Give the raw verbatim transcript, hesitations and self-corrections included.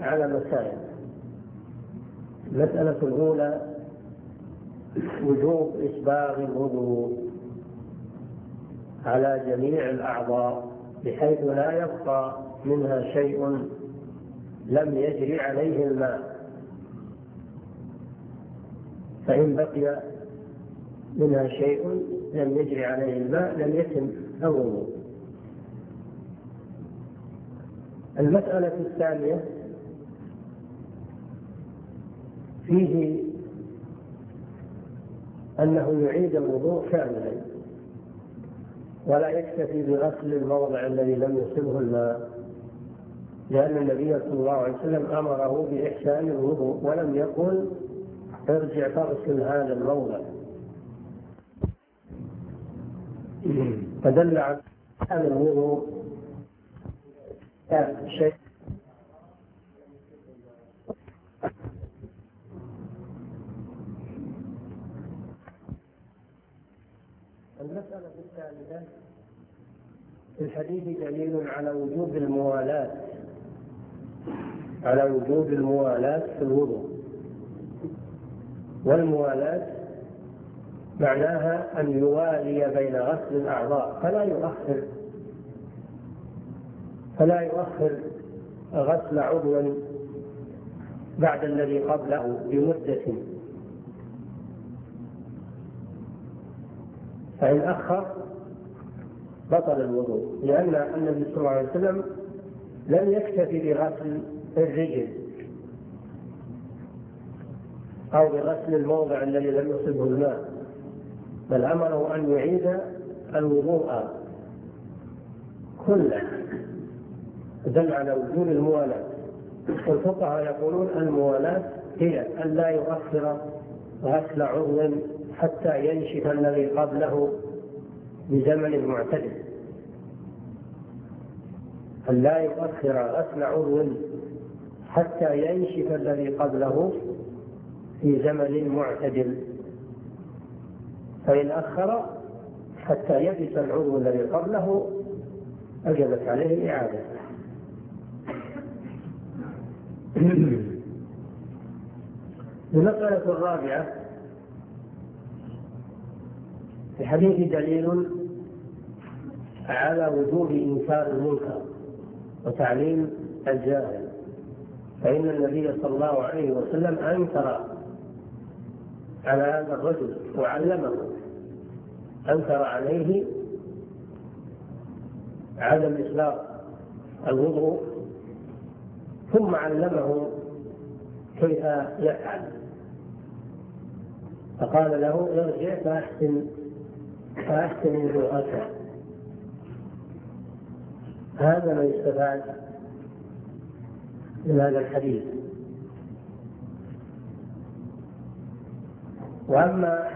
على مسائل. المسألة الأولى وجوب إسباغ الوضوء على جميع الأعضاء بحيث لا يبقى منها شيء لم يجري عليه الماء، فإن بقي منها شيء لم يجري عليه الماء لم يتم الوضوء. المسألة الثانية فيه أنه يعيد الوضوء كاملا ولا يكتفي بغسل الموضع الذي لم يصبه الماء، لأن النبي صلى الله عليه وسلم أمره بإحسان الوضوء ولم يقل ارجع فاغسل هذا الموضع، فدل على أن الوضوء شيء. المسألة الثالثة في الحديث دليل على وجوب الموالاة على وجوب الموالاة في الوضوء، والموالاة معناها أن يوالي بين غسل الأعضاء فلا يؤخر فلا يؤخر غسل عضو بعد الذي قبله بمدة، فإن أخر بطل الوضوء، لأن النبي صلى الله عليه وسلم لم يكتفي بغسل الرجل أو بغسل الموضع الذي لم يصبه الماء، بل أمره أن يعيد الوضوء كله، دل على وجود الموالاة. والفقهاء يقولون الموالاة هي أن لا يؤخر غسل عضو حتى ينشف الذي قبله بزمن معتدل، أن لا يؤخر غسل عضو حتى ينشف الذي قبله في زمن معتدل، فإن أخر حتى يبس العضو الذي قبله أجبت عليه الإعادة. المسألة الرابعة في حديث دليل على وجوب إنكار المنكر وتعليم الجاهل، فإن النبي صلى الله عليه وسلم أنكر على هذا الرجل وعلمه، أنكر عليه عدم إسباغ الوضوء ثم علمه كيف يفعل، فقال له ارجع فأحسن فأحسن وضوءك. هذا ما يستفاد من هذا الحديث. وأما